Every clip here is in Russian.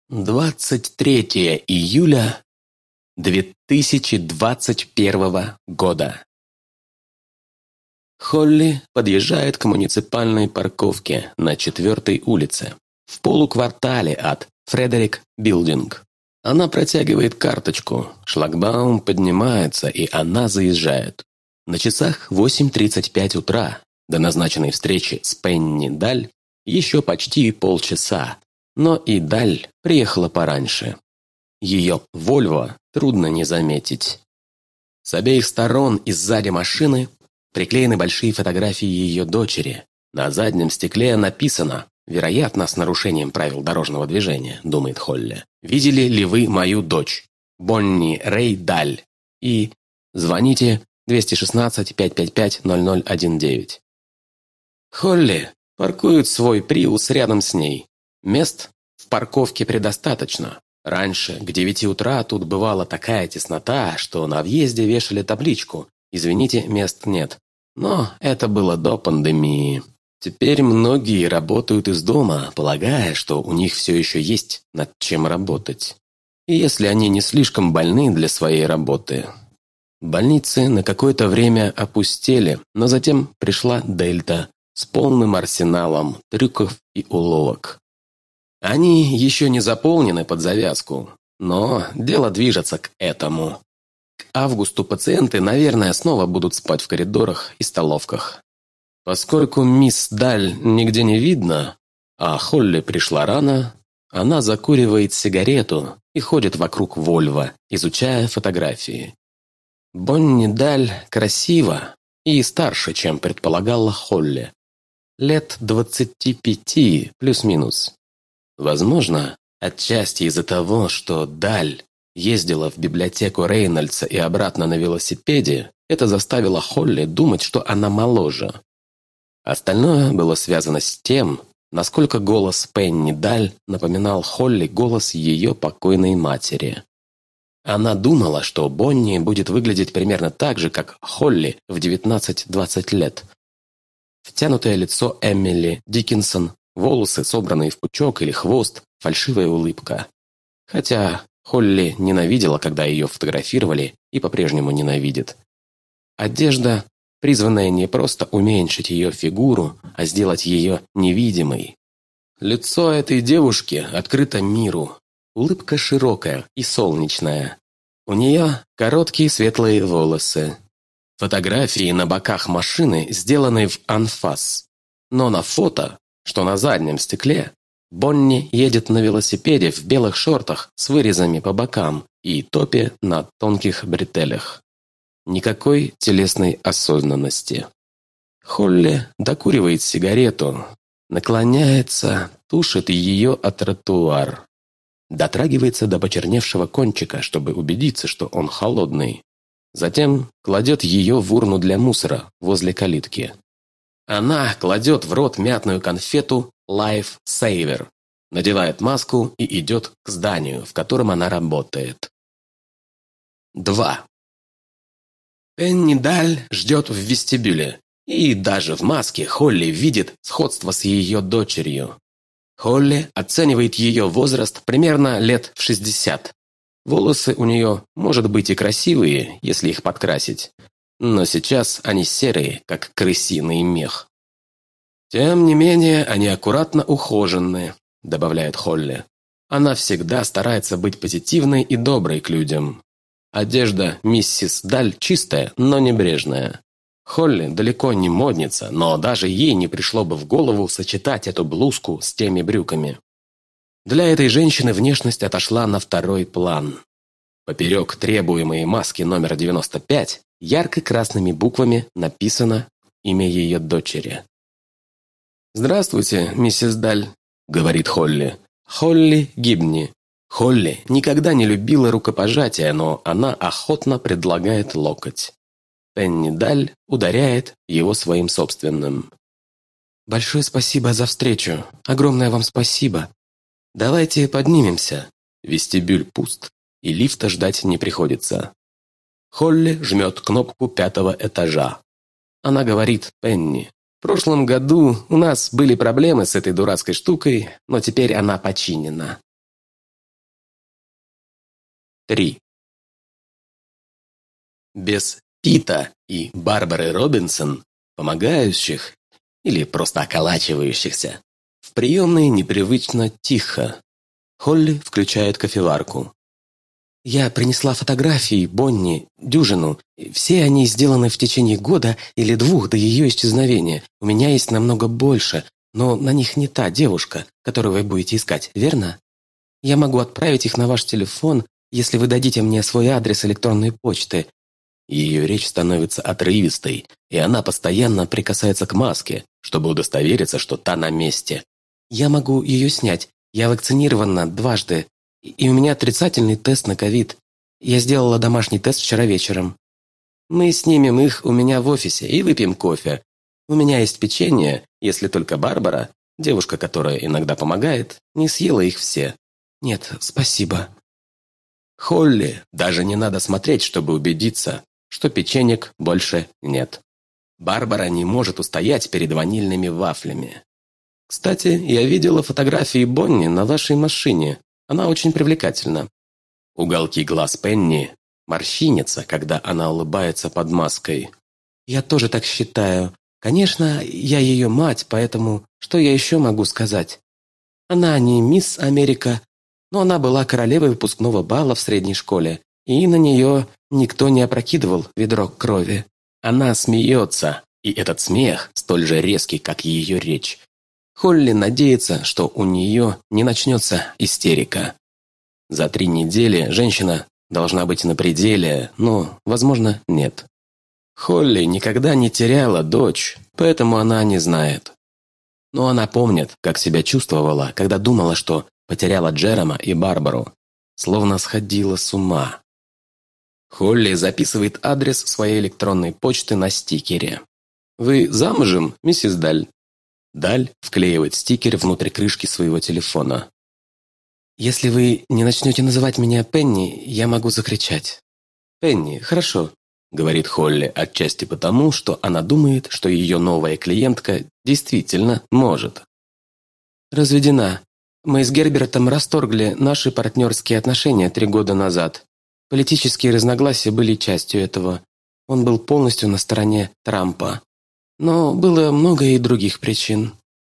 23 июля 2021 года. Холли подъезжает к муниципальной парковке на 4-й улице, в полуквартале от Фредерик Билдинг. Она протягивает карточку, шлагбаум поднимается, и она заезжает. На часах 8:35 утра, до назначенной встречи с Пенни Даль, еще почти полчаса, но и Даль приехала пораньше. Ее «Вольво» трудно не заметить. С обеих сторон и сзади машины приклеены большие фотографии ее дочери. На заднем стекле написано, вероятно, с нарушением правил дорожного движения, думает Холли. «Видели ли вы мою дочь? Бонни Рэй Даль?» И «Звоните 216-555-0019». Холли паркует свой Приус рядом с ней. Мест в парковке предостаточно. Раньше, к 9 утра, тут бывала такая теснота, что на въезде вешали табличку «Извините, мест нет». Но это было до пандемии. Теперь многие работают из дома, полагая, что у них все еще есть над чем работать. И если они не слишком больны для своей работы. Больницы на какое-то время опустели, но затем пришла Дельта с полным арсеналом трюков и уловок. Они еще не заполнены под завязку, но дело движется к этому. К августу пациенты, наверное, снова будут спать в коридорах и столовках. Поскольку мисс Даль нигде не видно, а Холли пришла рано, она закуривает сигарету и ходит вокруг Вольво, изучая фотографии. Бонни Даль красива и старше, чем предполагала Холли. Лет 25 плюс-минус. Возможно, отчасти из-за того, что Даль ездила в библиотеку Рейнольдса и обратно на велосипеде, это заставило Холли думать, что она моложе. Остальное было связано с тем, насколько голос Пенни Даль напоминал Холли голос ее покойной матери. Она думала, что Бонни будет выглядеть примерно так же, как Холли в 19-20 лет. Втянутое лицо Эмили Диккенсон, волосы, собранные в пучок или хвост, фальшивая улыбка. Хотя Холли ненавидела, когда ее фотографировали, и по-прежнему ненавидит. Одежда, призванная не просто уменьшить ее фигуру, а сделать ее невидимой. Лицо этой девушки открыто миру. Улыбка широкая и солнечная. У нее короткие светлые волосы. Фотографии на боках машины сделаны в анфас. Но на фото, что на заднем стекле, Бонни едет на велосипеде в белых шортах с вырезами по бокам и топе на тонких бретелях. Никакой телесной осознанности. Холли докуривает сигарету, наклоняется, тушит ее о тротуар. Дотрагивается до почерневшего кончика, чтобы убедиться, что он холодный. Затем кладет ее в урну для мусора возле калитки. Она кладет в рот мятную конфету Life Saver, надевает маску и идет к зданию, в котором она работает. 2. Пенни Даль ждет в вестибюле, и даже в маске Холли видит сходство с ее дочерью. Холли оценивает ее возраст примерно лет в 60. Волосы у нее, может быть, и красивые, если их подкрасить, но сейчас они серые, как крысиный мех. «Тем не менее, они аккуратно ухожены», — добавляет Холли. «Она всегда старается быть позитивной и доброй к людям. Одежда миссис Даль чистая, но небрежная. Холли далеко не модница, но даже ей не пришло бы в голову сочетать эту блузку с теми брюками. Для этой женщины внешность отошла на второй план. Поперек требуемой маски номер 95 ярко-красными буквами написано имя ее дочери. «Здравствуйте, миссис Даль», — говорит Холли. «Холли Гибни». Холли никогда не любила рукопожатия, но она охотно предлагает локоть. Пенни Даль ударяет его своим собственным. «Большое спасибо за встречу. Огромное вам спасибо. Давайте поднимемся». Вестибюль пуст, и лифта ждать не приходится. Холли жмет кнопку 5-го этажа. Она говорит Пенни: «В прошлом году у нас были проблемы с этой дурацкой штукой, но теперь она починена». 3. Без Пита и Барбары Робинсон, помогающих или просто околачивающихся, в приемной непривычно тихо. Холли включает кофеварку. «Я принесла фотографии Бонни, дюжину. Все они сделаны в течение года или 2 до ее исчезновения. У меня есть намного больше, но на них не та девушка, которую вы будете искать, верно? Я могу отправить их на ваш телефон, если вы дадите мне свой адрес электронной почты». Ее речь становится отрывистой, и она постоянно прикасается к маске, чтобы удостовериться, что та на месте. «Я могу ее снять. Я вакцинирована 2 и у меня отрицательный тест на ковид. Я сделала домашний тест вчера вечером. Мы снимем их у меня в офисе и выпьем кофе. У меня есть печенье, если только Барбара, девушка, которая иногда помогает, не съела их все. Нет, спасибо». Холли даже не надо смотреть, чтобы убедиться, что печенек больше нет. Барбара не может устоять перед ванильными вафлями. «Кстати, я видела фотографии Бонни на вашей машине. Она очень привлекательна». Уголки глаз Пенни морщинятся, когда она улыбается под маской. «Я тоже так считаю. Конечно, я ее мать, поэтому что я еще могу сказать? Она не мисс Америка, но она была королевой выпускного бала в средней школе, и на нее никто не опрокидывал ведро крови. Она смеется, и этот смех столь же резкий, как ее речь. Холли надеется, что у нее не начнется истерика. За 3 недели женщина должна быть на пределе, но, возможно, нет. Холли никогда не теряла дочь, поэтому она не знает. Но она помнит, как себя чувствовала, когда думала, что потеряла Джерома и Барбару. Словно сходила с ума. Холли записывает адрес своей электронной почты на стикере. «Вы замужем, миссис Даль?» Даль вклеивает стикер внутрь крышки своего телефона. «Если вы не начнете называть меня Пенни, я могу закричать». «Пенни, хорошо», — говорит Холли отчасти потому, что она думает, что ее новая клиентка действительно может. «Разведена. Мы с Гербертом расторгли наши партнерские отношения 3 года назад. Политические разногласия были частью этого. Он был полностью на стороне Трампа. Но было много и других причин».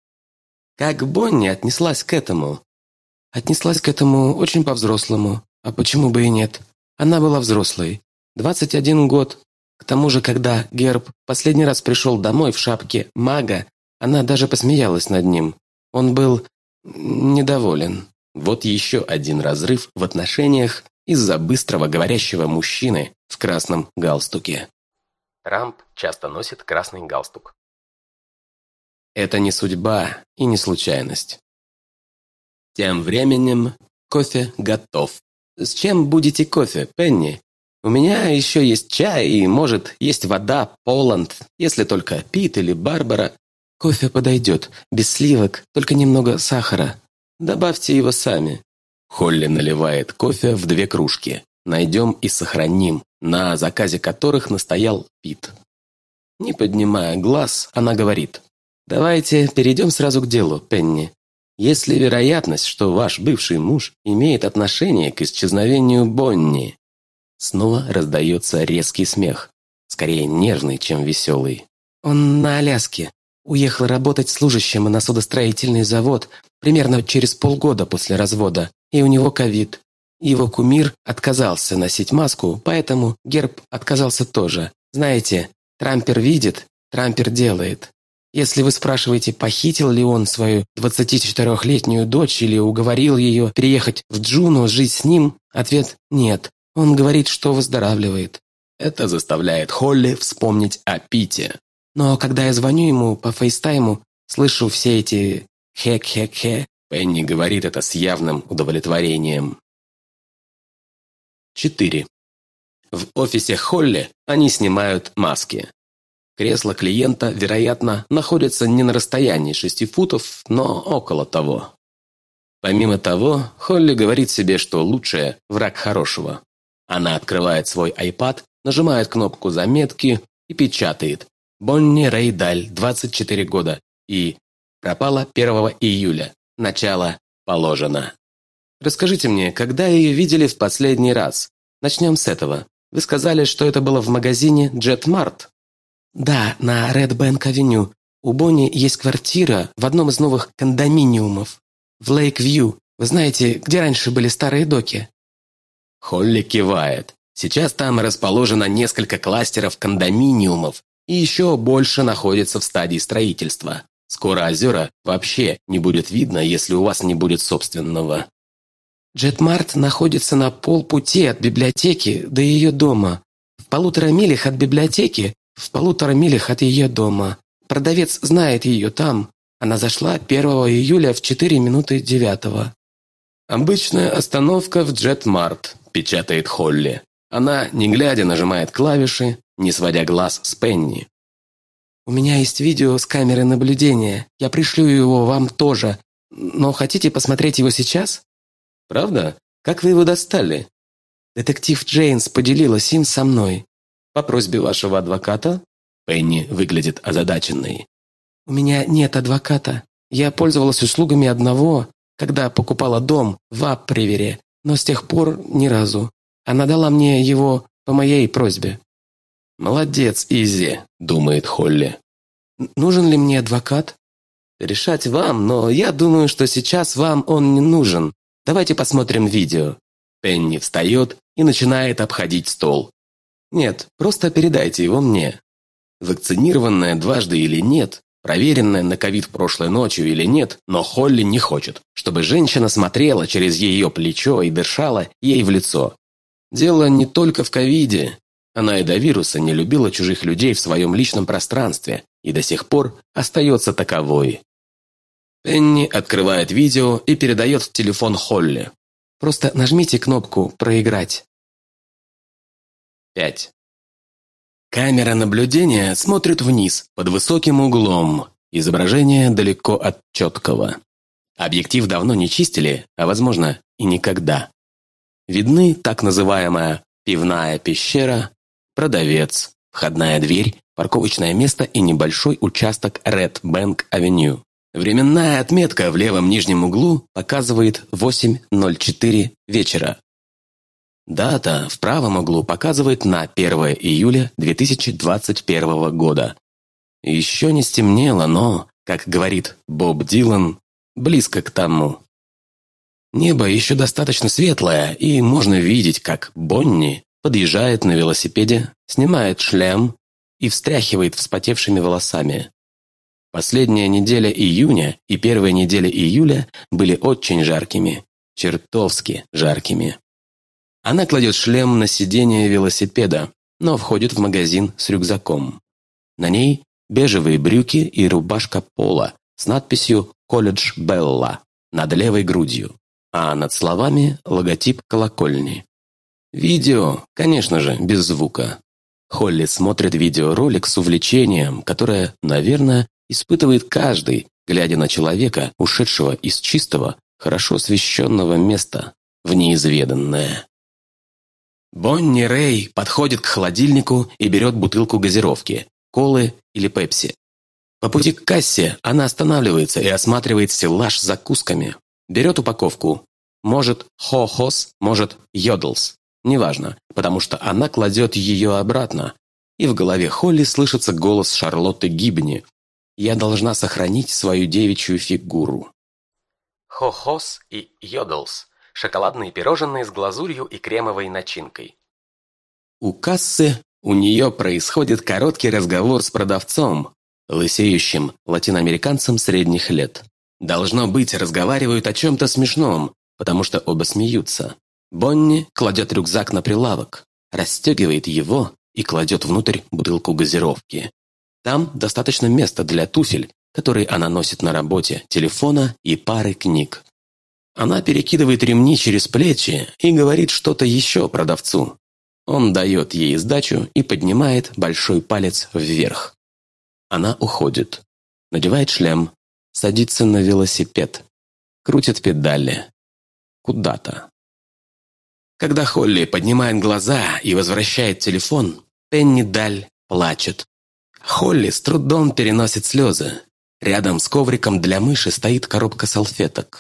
«Как Бонни отнеслась к этому?» «Отнеслась к этому очень по-взрослому. А почему бы и нет? Она была взрослой. 21 год. К тому же, когда Герб последний раз пришел домой в шапке мага, она даже посмеялась над ним. Он был недоволен». Вот еще один разрыв в отношениях из-за быстрого говорящего мужчины в красном галстуке. Трамп часто носит красный галстук. Это не судьба и не случайность. Тем временем кофе готов. «С чем будете кофе, Пенни? У меня еще есть чай и, может, есть вода, Поланд, если только Пит или Барбара. Кофе подойдет, без сливок, только немного сахара. Добавьте его сами». Холли наливает кофе в 2 кружки. «Найдем и сохраним», на заказе которых настоял Пит. Не поднимая глаз, она говорит: «Давайте перейдем сразу к делу, Пенни. Есть ли вероятность, что ваш бывший муж имеет отношение к исчезновению Бонни?» Снова раздается резкий смех, скорее нервный, чем веселый. «Он на Аляске. Уехал работать служащим на судостроительный завод примерно через полгода после развода, и у него ковид. Его кумир отказался носить маску, поэтому Герб отказался тоже. Знаете, Трампер видит, Трампер делает. Если вы спрашиваете, похитил ли он свою 24-летнюю дочь или уговорил ее переехать в Джуну жить с ним, ответ – нет. Он говорит, что выздоравливает». Это заставляет Холли вспомнить о Пите. «Но когда я звоню ему по фейстайму, слышу все эти «хе-хе-хе». Пенни говорит это с явным удовлетворением. 4. В офисе Холли они снимают маски. Кресло клиента, вероятно, находится не на расстоянии 6 футов, но около того. Помимо того, Холли говорит себе, что лучшее – враг хорошего. Она открывает свой iPad, нажимает кнопку заметки и печатает: «Бонни Рэй Даль, 24 года» и «Пропала 1 июля. Начало положено». Расскажите мне, когда ее видели в последний раз? Начнем с этого. Вы сказали, что это было в магазине Jet Mart. Да, на Red Bank Avenue. У Бонни есть квартира в одном из новых кондоминиумов. В Лейк-Вью. Вы знаете, где раньше были старые доки? Холли кивает. Сейчас там расположено несколько кластеров кондоминиумов, и еще больше находится в стадии строительства. Скоро озера вообще не будет видно, если у вас не будет собственного. Джетмарт находится на полпути от библиотеки до ее дома. В 1,5 милях от библиотеки, в 1,5 милях от ее дома. Продавец знает ее там. Она зашла 1 июля в 9:04. «Обычная остановка в Джетмарт», – печатает Холли. Она, не глядя, нажимает клавиши, не сводя глаз с Пенни. «У меня есть видео с камеры наблюдения. Я пришлю его вам тоже. Но хотите посмотреть его сейчас?» «Правда? Как вы его достали?» «Детектив Джейнс поделилась им со мной». «По просьбе вашего адвоката?» Пенни выглядит озадаченной. «У меня нет адвоката. Я пользовалась услугами одного, когда покупала дом в Апривере, но с тех пор ни разу. Она дала мне его по моей просьбе». «Молодец, Изи», – думает Холли. «Нужен ли мне адвокат?» «Решать вам, но я думаю, что сейчас вам он не нужен. Давайте посмотрим видео». Пенни встает и начинает обходить стол. «Нет, просто передайте его мне». Вакцинированная дважды или нет, проверенная на ковид прошлой ночью или нет, но Холли не хочет, чтобы женщина смотрела через ее плечо и дышала ей в лицо. Дело не только в ковиде. Она и до вируса не любила чужих людей в своем личном пространстве и до сих пор остается таковой. Пенни открывает видео и передает в телефон Холли. «Просто нажмите кнопку «Проиграть». 5. Камера наблюдения смотрит вниз, под высоким углом. Изображение далеко от четкого. Объектив давно не чистили, а, возможно, и никогда. Видны так называемая пивная пещера, продавец, входная дверь, парковочное место и небольшой участок Red Bank Avenue. Временная отметка в левом нижнем углу показывает 8:04 вечера. Дата в правом углу показывает на 1 июля 2021 года. Еще не стемнело, но, как говорит Боб Дилан, близко к тому. Небо еще достаточно светлое, и можно видеть, как Бонни подъезжает на велосипеде, снимает шлем и встряхивает вспотевшими волосами. Последняя неделя июня и первая неделя июля были очень жаркими, чертовски жаркими. Она кладет шлем на сиденье велосипеда, но входит в магазин с рюкзаком. На ней бежевые брюки и рубашка пола с надписью «Колледж Белла» над левой грудью, а над словами логотип колокольни. Видео, конечно же, без звука. Холли смотрит видеоролик с увлечением, которое, наверное, испытывает каждый, глядя на человека, ушедшего из чистого, хорошо освещенного места в неизведанное. Бонни Рэй подходит к холодильнику и берет бутылку газировки, колы или пепси. По пути к кассе она останавливается и осматривает стеллаж с закусками. Берет упаковку. Может, хо-хос, может, йодлс. Неважно, потому что она кладет ее обратно. И в голове Холли слышится голос Шарлотты Гибни. «Я должна сохранить свою девичью фигуру». Хо-хос и йодлс. Шоколадные пирожные с глазурью и кремовой начинкой. У кассы у нее происходит короткий разговор с продавцом, лысеющим латиноамериканцем средних лет. Должно быть, разговаривают о чем-то смешном, потому что оба смеются. Бонни кладет рюкзак на прилавок, расстегивает его и кладет внутрь бутылку газировки. Там достаточно места для туфель, которые она носит на работе, телефона и пары книг. Она перекидывает ремни через плечи и говорит что-то еще продавцу. Он дает ей сдачу и поднимает большой палец вверх. Она уходит, надевает шлем, садится на велосипед, крутит педали. Куда-то. Когда Холли поднимает глаза и возвращает телефон, Пенни Даль плачет. Холли с трудом переносит слезы. Рядом с ковриком для мыши стоит коробка салфеток.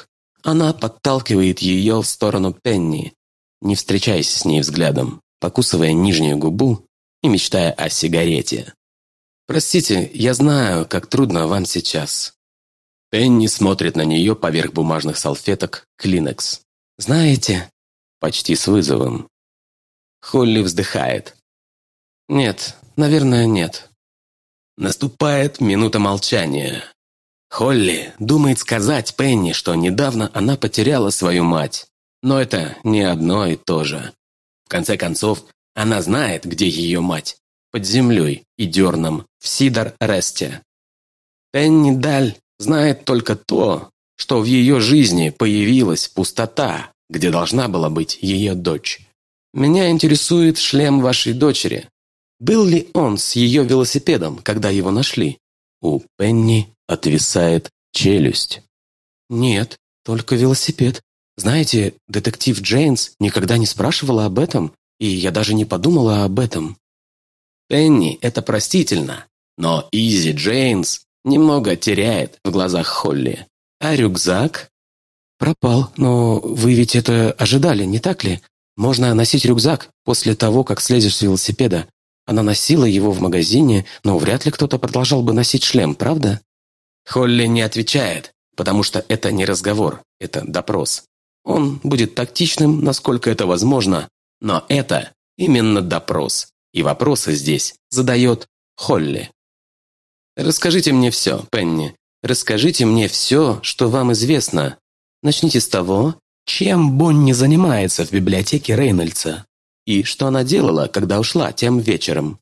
она подталкивает ее в сторону Пенни, не встречаясь с ней взглядом, покусывая нижнюю губу и мечтая о сигарете. «Простите, я знаю, как трудно вам сейчас». Пенни смотрит на нее поверх бумажных салфеток Kleenex. «Знаете...» Почти с вызовом. Холли вздыхает. «Нет, наверное, нет». Наступает минута молчания. Холли думает сказать Пенни, что недавно она потеряла свою мать. Но это не одно и то же. В конце концов, она знает, где ее мать. Под землей и дерном в Сидор-Ресте. Пенни Даль знает только то, что в ее жизни появилась пустота, где должна была быть ее дочь. Меня интересует шлем вашей дочери. Был ли он с ее велосипедом, когда его нашли? У Пенни отвисает челюсть. Нет, только велосипед. Знаете, детектив Джейнс никогда не спрашивала об этом, и я даже не подумала об этом. Пенни, это простительно, но Изи Джейнс немного теряет в глазах Холли. А рюкзак? Пропал, но вы ведь это ожидали, не так ли? Можно носить рюкзак после того, как слезешь с велосипеда. Она носила его в магазине, но вряд ли кто-то продолжал бы носить шлем, правда? Холли не отвечает, потому что это не разговор, это допрос. Он будет тактичным, насколько это возможно, но это именно допрос. И вопросы здесь задает Холли. «Расскажите мне все, Пенни. Расскажите мне все, что вам известно. Начните с того, чем Бонни занимается в библиотеке Рейнольдса. И что она делала, когда ушла тем вечером?»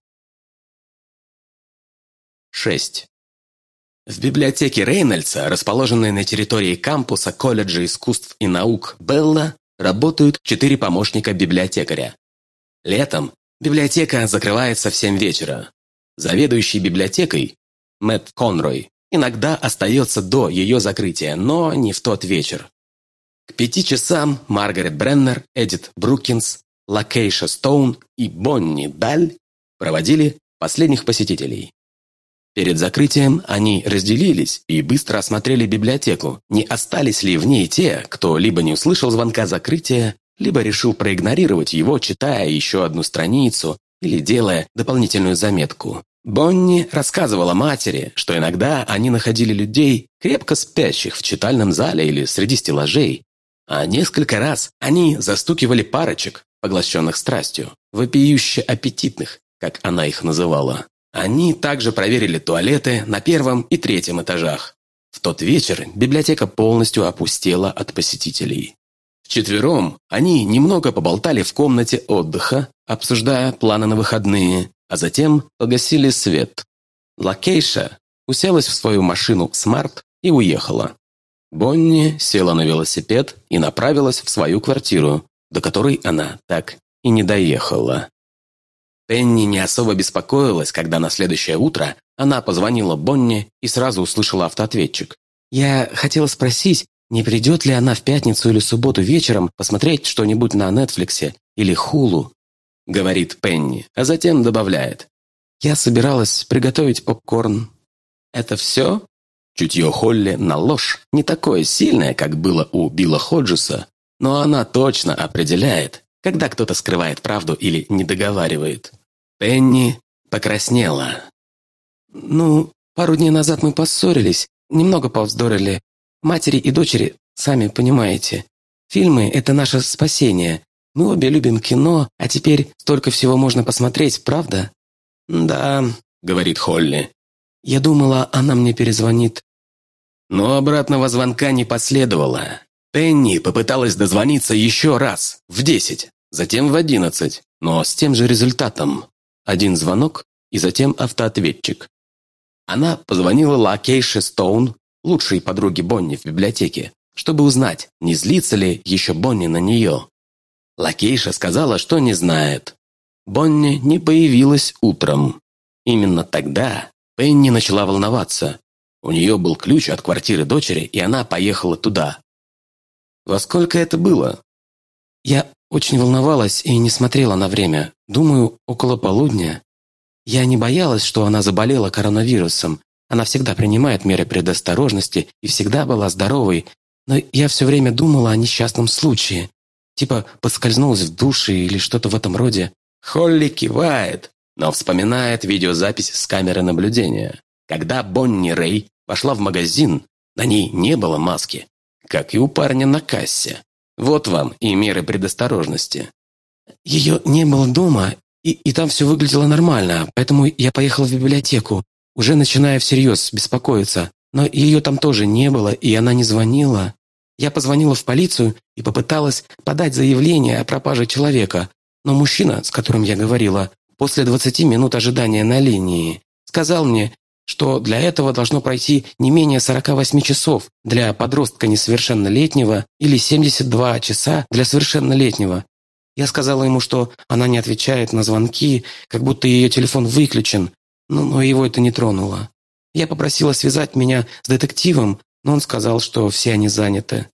6. В библиотеке Рейнольдса, расположенной на территории кампуса колледжа искусств и наук Белла, работают 4 помощника библиотекаря. Летом библиотека закрывается в 7 вечера. Заведующий библиотекой, Мэтт Конрой, иногда остается до ее закрытия, но не в тот вечер. К 5 часам Маргарет Бреннер, Эдит Брукинс, Лакейша Стоун и Бонни Даль проводили последних посетителей. Перед закрытием они разделились и быстро осмотрели библиотеку, не остались ли в ней те, кто либо не услышал звонка закрытия, либо решил проигнорировать его, читая еще одну страницу или делая дополнительную заметку. Бонни рассказывала матери, что иногда они находили людей, крепко спящих в читальном зале или среди стеллажей, а несколько раз они застукивали парочек, поглощенных страстью, вопиюще аппетитных, как она их называла. Они также проверили туалеты на 1 и 3 этажах. В тот вечер библиотека полностью опустела от посетителей. Вчетвером они немного поболтали в комнате отдыха, обсуждая планы на выходные, а затем погасили свет. Лакейша уселась в свою машину «Смарт» и уехала. Бонни села на велосипед и направилась в свою квартиру, до которой она так и не доехала. Пенни не особо беспокоилась, когда на следующее утро она позвонила Бонни и сразу услышала автоответчик. «Я хотела спросить, не придет ли она в пятницу или субботу вечером посмотреть что-нибудь на Нетфликсе или Хулу?» — говорит Пенни, а затем добавляет. «Я собиралась приготовить попкорн». «Это все?» Чутье Холли на ложь не такое сильное, как было у Билла Ходжеса, но она точно определяет, когда кто-то скрывает правду или не договаривает. Пенни покраснела. «Ну, пару дней назад мы поссорились, немного повздорили. Матери и дочери, сами понимаете. Фильмы – это наше спасение. Мы обе любим кино, а теперь столько всего можно посмотреть, правда?» «Да», – говорит Холли. «Я думала, она мне перезвонит». Но обратного звонка не последовало. Пенни попыталась дозвониться еще раз, в 10, затем в 11, но с тем же результатом. Один звонок и затем автоответчик. Она позвонила Лакейше Стоун, лучшей подруге Бонни в библиотеке, чтобы узнать, не злится ли еще Бонни на нее. Лакейша сказала, что не знает. Бонни не появилась утром. Именно тогда Пенни начала волноваться. У нее был ключ от квартиры дочери, и она поехала туда. «Во сколько это было?» «Я очень волновалась и не смотрела на время. Думаю, около полудня. Я не боялась, что она заболела коронавирусом. Она всегда принимает меры предосторожности и всегда была здоровой. Но я все время думала о несчастном случае. Типа поскользнулась в душе или что-то в этом роде. Холли кивает, но вспоминает видеозапись с камеры наблюдения. Когда Бонни Рэй пошла в магазин, на ней не было маски, как и у парня на кассе. Вот вам и меры предосторожности. Ее не было дома, и там все выглядело нормально, поэтому я поехала в библиотеку, уже начиная всерьез беспокоиться. Но ее там тоже не было, и она не звонила. Я позвонила в полицию и попыталась подать заявление о пропаже человека, но мужчина, с которым я говорила, после 20 минут ожидания на линии, сказал мне, что для этого должно пройти не менее 48 часов для подростка несовершеннолетнего или 72 часа для совершеннолетнего. Я сказала ему, что она не отвечает на звонки, как будто ее телефон выключен, но его это не тронуло. Я попросила связать меня с детективом, но он сказал, что все они заняты.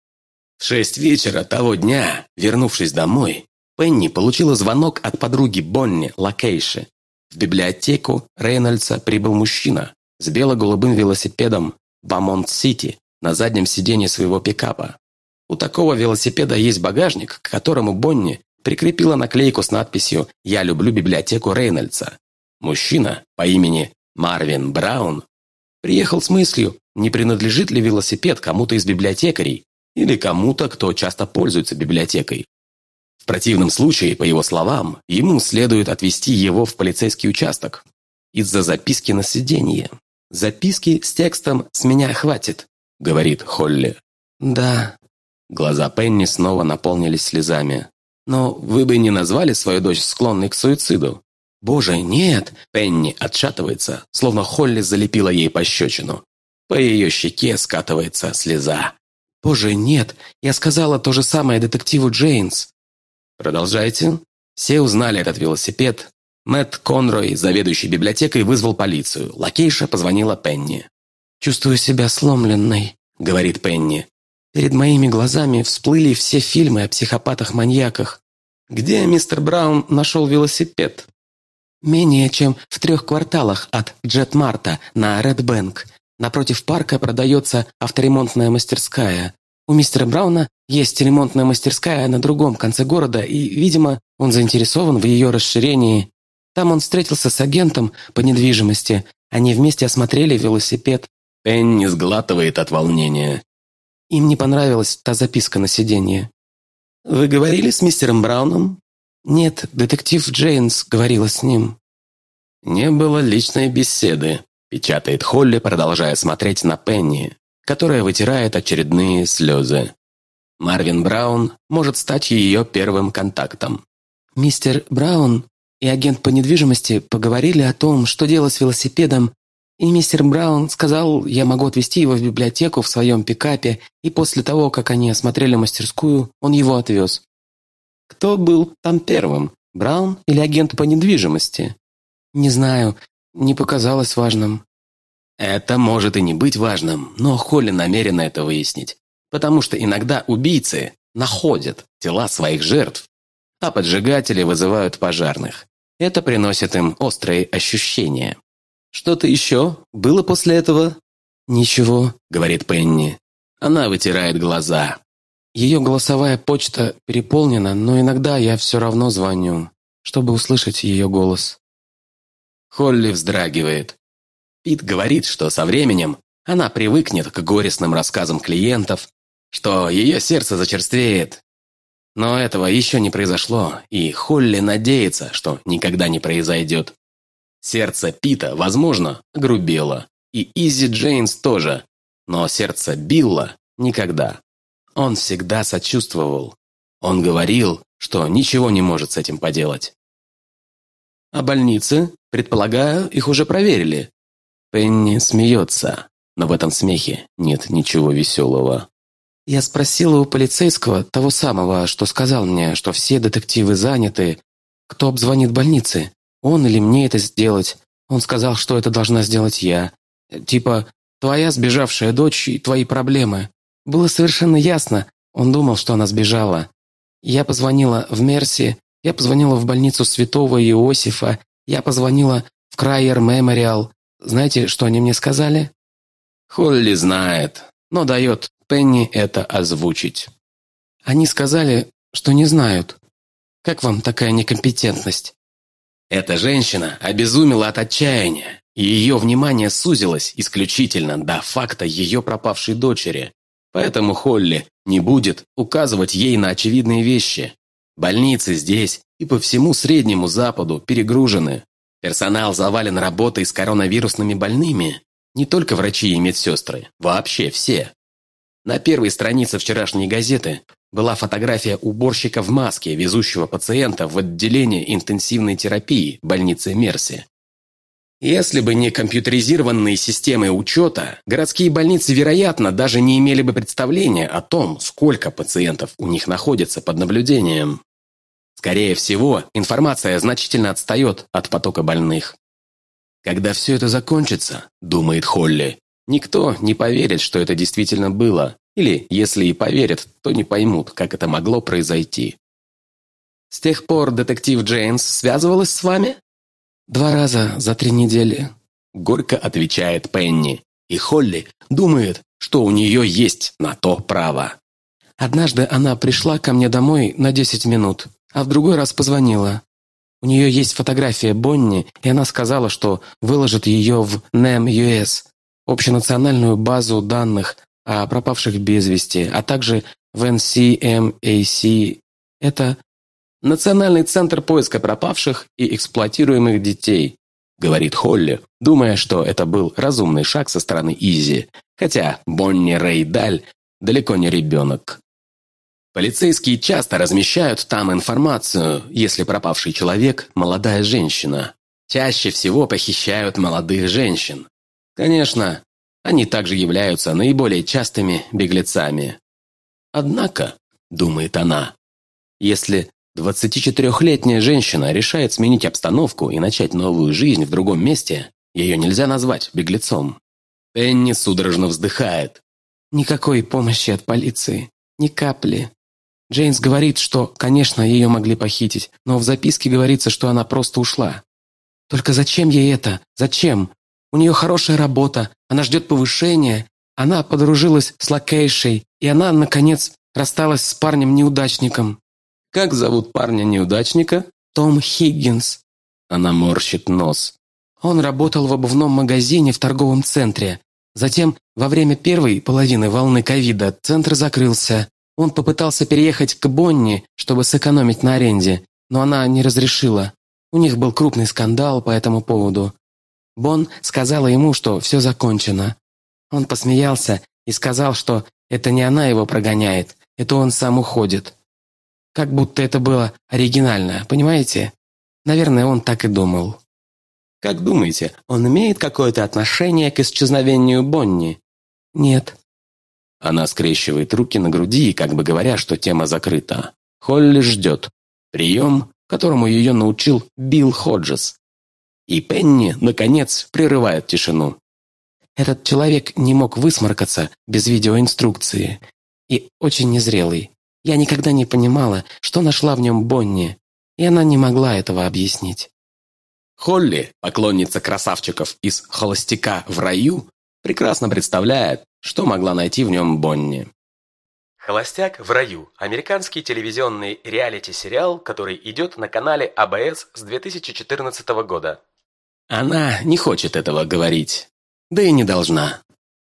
В 6 вечера того дня, вернувшись домой, Пенни получила звонок от подруги Бонни, Лакейши. В библиотеку Рейнольдса прибыл мужчина с бело-голубым велосипедом в Амонт-Сити на заднем сиденье своего пикапа. У такого велосипеда есть багажник, к которому Бонни прикрепила наклейку с надписью «Я люблю библиотеку Рейнольдса». Мужчина по имени Марвин Браун приехал с мыслью, не принадлежит ли велосипед кому-то из библиотекарей или кому-то, кто часто пользуется библиотекой. В противном случае, по его словам, ему следует отвезти его в полицейский участок из-за записки на сиденье. «Записки с текстом «С меня хватит», — говорит Холли. Да. Глаза Пенни снова наполнились слезами. «Но вы бы не назвали свою дочь склонной к суициду?» «Боже, нет!» Пенни отшатывается, словно Холли залепила ей пощечину. По ее щеке скатывается слеза. «Боже, нет! Я сказала то же самое детективу Джейнс!» Продолжайте. Все узнали этот велосипед. Мэтт Конрой, заведующий библиотекой, вызвал полицию. Лакейша позвонила Пенни. «Чувствую себя сломленной», — говорит Пенни. «Перед моими глазами всплыли все фильмы о психопатах-маньяках». «Где мистер Браун нашел велосипед?» «Менее чем в 3 кварталах от Джет-Марта на Ред-Бэнк. Напротив парка продается авторемонтная мастерская. У мистера Брауна есть ремонтная мастерская на другом конце города, и, видимо, он заинтересован в ее расширении. Там он встретился с агентом по недвижимости. Они вместе осмотрели велосипед». Пенни сглатывает от волнения. Им не понравилась та записка на сиденье. «Вы говорили с мистером Брауном?» «Нет, детектив Джейнс говорила с ним». «Не было личной беседы», – печатает Холли, продолжая смотреть на Пенни, которая вытирает очередные слезы. Марвин Браун может стать ее первым контактом. «Мистер Браун и агент по недвижимости поговорили о том, что делать с велосипедом, и мистер Браун сказал, я могу отвезти его в библиотеку в своем пикапе, и после того, как они осмотрели мастерскую, он его отвез». «Кто был там первым, Браун или агент по недвижимости?» «Не знаю, не показалось важным». Это может и не быть важным, но Холли намерена это выяснить, потому что иногда убийцы находят тела своих жертв, а поджигатели вызывают пожарных. Это приносит им острые ощущения. «Что-то еще было после этого?» «Ничего», — говорит Пенни. Она вытирает глаза. «Ее голосовая почта переполнена, но иногда я все равно звоню, чтобы услышать ее голос». Холли вздрагивает. Пит говорит, что со временем она привыкнет к горестным рассказам клиентов, что ее сердце зачерствеет. Но этого еще не произошло, и Холли надеется, что никогда не произойдет. Сердце Пита, возможно, огрубело, и Изи Джейнс тоже, но сердце Билла никогда. Он всегда сочувствовал. Он говорил, что ничего не может с этим поделать. «А больницы? Предполагаю, их уже проверили». Пенни смеется, но в этом смехе нет ничего веселого. «Я спросила у полицейского, того самого, что сказал мне, что все детективы заняты. Кто обзвонит больницы? Он или мне это сделать? Он сказал, что это должна сделать я. Типа, твоя сбежавшая дочь и твои проблемы». Было совершенно ясно. Он думал, что она сбежала. Я позвонила в Мерси, я позвонила в больницу Святого Иосифа, я позвонила в Крайер Мемориал. Знаете, что они мне сказали? Холли знает, но дает Пенни это озвучить. Они сказали, что не знают. Как вам такая некомпетентность? Эта женщина обезумела от отчаяния, и ее внимание сузилось исключительно до факта ее пропавшей дочери. Поэтому Холли не будет указывать ей на очевидные вещи. Больницы здесь и по всему Среднему Западу перегружены. Персонал завален работой с коронавирусными больными. Не только врачи и медсестры, вообще все. На первой странице вчерашней газеты была фотография уборщика в маске, везущего пациента в отделение интенсивной терапии больницы Мерси. Если бы не компьютеризированные системы учета, городские больницы, вероятно, даже не имели бы представления о том, сколько пациентов у них находится под наблюдением. Скорее всего, информация значительно отстает от потока больных. Когда все это закончится, думает Холли, никто не поверит, что это действительно было, или, если и поверят, то не поймут, как это могло произойти. С тех пор детектив Джейнс связывалась с вами? 2 раза за 3 недели. Горько отвечает Пенни, и Холли думает, что у нее есть на то право. Однажды она пришла ко мне домой на 10 минут, а в другой раз позвонила. У нее есть фотография Бонни, и она сказала, что выложит ее в NAM-US, общенациональную базу данных о пропавших без вести, а также в NCMAC. Это Национальный центр поиска пропавших и эксплуатируемых детей, говорит Холли, думая, что это был разумный шаг со стороны Изи, хотя Бонни Рейдаль далеко не ребенок. Полицейские часто размещают там информацию, если пропавший человек – молодая женщина. Чаще всего похищают молодых женщин. Конечно, они также являются наиболее частыми беглецами. Однако, думает она, если 24-летняя женщина решает сменить обстановку и начать новую жизнь в другом месте, ее нельзя назвать беглецом. Пенни судорожно вздыхает. Никакой помощи от полиции. Ни капли. Джейнс говорит, что, конечно, ее могли похитить, но в записке говорится, что она просто ушла. Только зачем ей это? Зачем? У нее хорошая работа, она ждет повышения, она подружилась с Лакейшей, и она, наконец, рассталась с парнем-неудачником. Как зовут парня-неудачника? Том Хиггинс. Она морщит нос. Он работал в обувном магазине в торговом центре. Затем, во время первой половины волны ковида, центр закрылся. Он попытался переехать к Бонни, чтобы сэкономить на аренде, но она не разрешила. У них был крупный скандал по этому поводу. Бон сказала ему, что все закончено. Он посмеялся и сказал, что это не она его прогоняет, это он сам уходит. Как будто это было оригинально, понимаете? Наверное, он так и думал. Как думаете, он имеет какое-то отношение к исчезновению Бонни? Нет. Она скрещивает руки на груди, как бы говоря, что тема закрыта. Холли ждет. Прием, которому ее научил Билл Ходжес. И Пенни, наконец, прерывает тишину. Этот человек не мог высморкаться без видеоинструкции. И очень незрелый. Я никогда не понимала, что нашла в нем Бонни, и она не могла этого объяснить. Холли, поклонница красавчиков из «Холостяка в раю», прекрасно представляет, что могла найти в нем Бонни. «Холостяк в раю» – американский телевизионный реалити-сериал, который идет на канале АБС с 2014 года. Она не хочет этого говорить, да и не должна.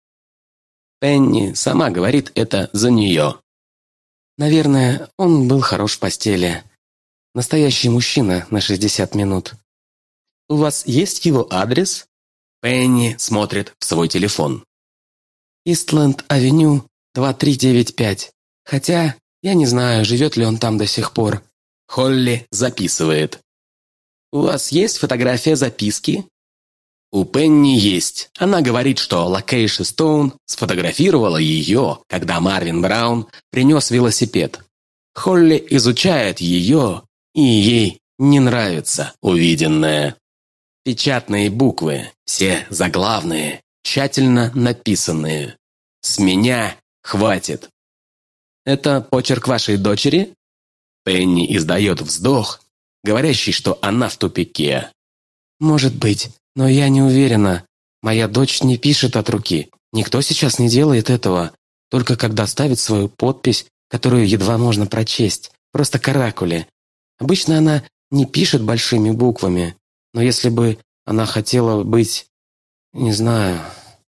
Пенни сама говорит это за нее. Наверное, он был хорош в постели. Настоящий мужчина на 60 минут. У вас есть его адрес? Пенни смотрит в свой телефон. Истленд-авеню, 2395. Хотя, я не знаю, живет ли он там до сих пор. Холли записывает. У вас есть фотография записки? У Пенни есть. Она говорит, что Лакейша Стоун сфотографировала ее, когда Марвин Браун принес велосипед. Холли изучает ее, и ей не нравится увиденное. Печатные буквы, все заглавные, тщательно написанные. С меня хватит. Это почерк вашей дочери? Пенни издает вздох, говорящий, что она в тупике. Может быть. Но я не уверена. Моя дочь не пишет от руки. Никто сейчас не делает этого. только когда ставит свою подпись, которую едва можно прочесть, просто каракули. Обычно она не пишет большими буквами, но если бы она хотела быть, не знаю,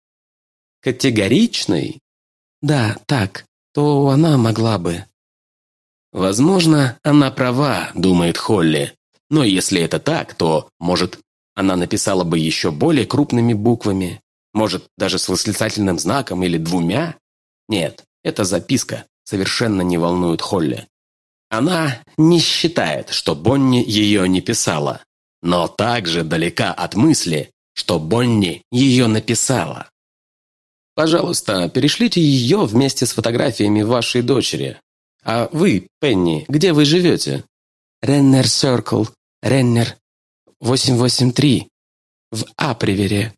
Категоричный? да, так, то она могла бы. Возможно, она права, думает Холли. Но если это так, то, может, она написала бы еще более крупными буквами? Может, даже с восклицательным знаком или двумя? Нет, эта записка совершенно не волнует Холли. Она не считает, что Бонни ее не писала, но также далека от мысли, что Бонни ее написала. Пожалуйста, перешлите ее вместе с фотографиями вашей дочери. А вы, Пенни, где вы живете? Реннер Сёркл, Реннер 883, в Апривере.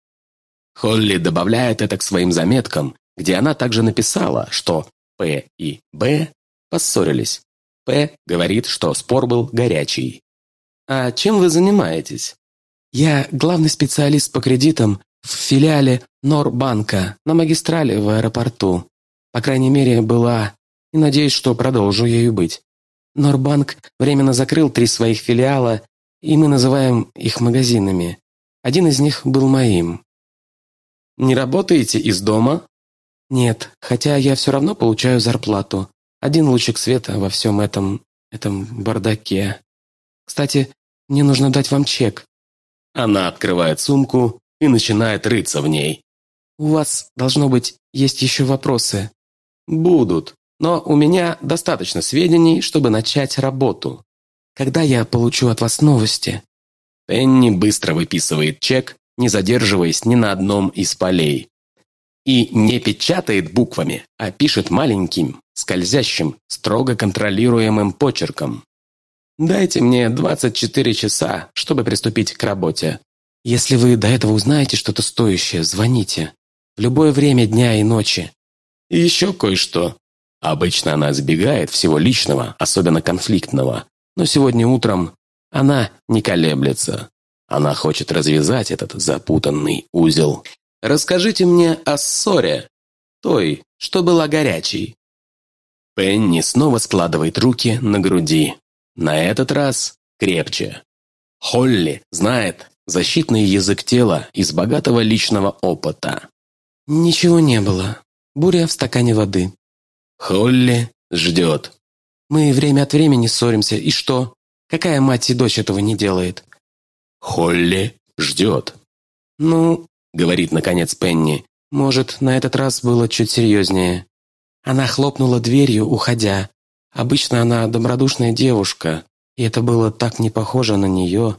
Холли добавляет это к своим заметкам, где она также написала, что П и Б поссорились. П говорит, что спор был горячий. А чем вы занимаетесь? Я главный специалист по кредитам в филиале Норбанка на магистрали в аэропорту. По крайней мере, была, и надеюсь, что продолжу ею быть. Норбанк временно закрыл 3 своих филиала, и мы называем их магазинами. Один из них был моим. Не работаете из дома? Нет, хотя я все равно получаю зарплату. Один лучик света во всем этом бардаке. Кстати, мне нужно дать вам чек. Она открывает сумку и начинает рыться в ней. У вас, должно быть, есть еще вопросы. Будут, но у меня достаточно сведений, чтобы начать работу. Когда я получу от вас новости? Пенни быстро выписывает чек, не задерживаясь ни на одном из полей. И не печатает буквами, а пишет маленьким, скользящим, строго контролируемым почерком. Дайте мне 24 часа, чтобы приступить к работе. Если вы до этого узнаете что-то стоящее, звоните. В любое время дня и ночи. И еще кое-что. Обычно она избегает всего личного, особенно конфликтного. Но сегодня утром она не колеблется. Она хочет развязать этот запутанный узел. Расскажите мне о ссоре. Той, что была горячей. Пенни снова складывает руки на груди. На этот раз крепче. Холли знает защитный язык тела из богатого личного опыта. Ничего не было. Буря в стакане воды. Холли ждет. Мы время от времени ссоримся, и что? Какая мать и дочь этого не делает? Холли ждет. Ну, говорит наконец Пенни. Может, на этот раз было чуть серьезнее. Она хлопнула дверью, уходя. Обычно она добродушная девушка, и это было так не похоже на нее.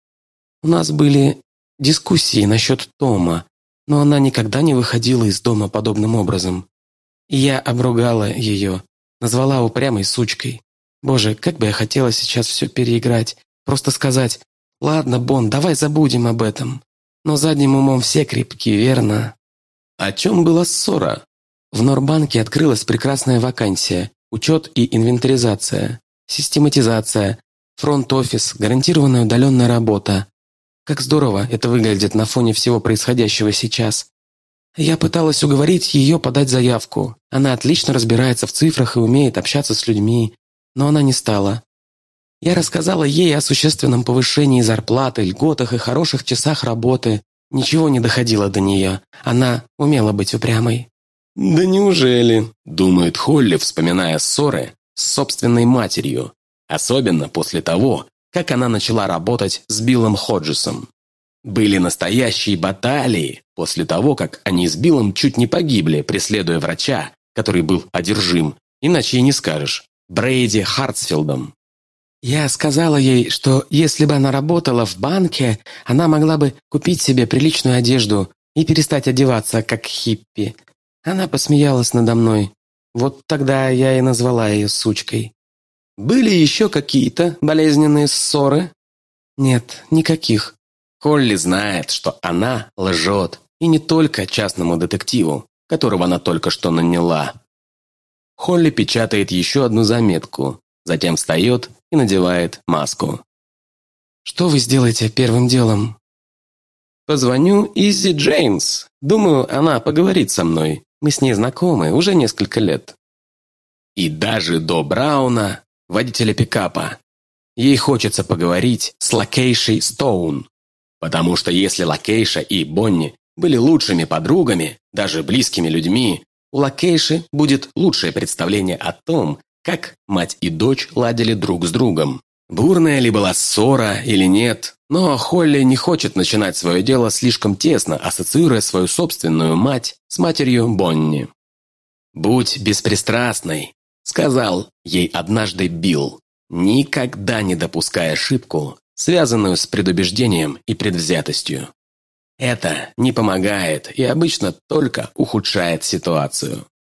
У нас были дискуссии насчет Тома, но она никогда не выходила из дома подобным образом. И я обругала ее, назвала упрямой сучкой. Боже, как бы я хотела сейчас все переиграть, просто сказать: «Ладно, Бон, давай забудем об этом». Но задним умом все крепки, верно? О чем была ссора? В Норбанке открылась прекрасная вакансия: учет и инвентаризация, систематизация, фронт-офис, гарантированная удаленная работа. Как здорово это выглядит на фоне всего происходящего сейчас. Я пыталась уговорить ее подать заявку. Она отлично разбирается в цифрах и умеет общаться с людьми, но она не стала. Я рассказала ей о существенном повышении зарплаты, льготах и хороших часах работы. Ничего не доходило до нее. Она умела быть упрямой. «Да неужели?» – думает Холли, вспоминая ссоры с собственной матерью. Особенно после того, как она начала работать с Биллом Ходжесом. Были настоящие баталии после того, как они с Биллом чуть не погибли, преследуя врача, который был одержим, иначе и не скажешь, Брейди Хартсфилдом. Я сказала ей, что если бы она работала в банке, она могла бы купить себе приличную одежду и перестать одеваться, как хиппи. Она посмеялась надо мной. Вот тогда я и назвала ее сучкой. Были еще какие-то болезненные ссоры? Нет, никаких. Холли знает, что она лжет, и не только частному детективу, которого она только что наняла. Холли печатает еще одну заметку, затем встает и надевает маску. «Что вы сделаете первым делом?» «Позвоню Изи Джеймс. Думаю, она поговорит со мной. Мы с ней знакомы уже несколько лет. И даже до Брауна, водителя пикапа, ей хочется поговорить с Лакейшей Стоун. Потому что если Лакейша и Бонни были лучшими подругами, даже близкими людьми, у Лакейши будет лучшее представление о том, как мать и дочь ладили друг с другом. Бурная ли была ссора или нет, но Холли не хочет начинать свое дело слишком тесно, ассоциируя свою собственную мать с матерью Бонни. «Будь беспристрастной», — сказал ей однажды Билл, никогда не допуская ошибку, связанную с предубеждением и предвзятостью. Это не помогает и обычно только ухудшает ситуацию.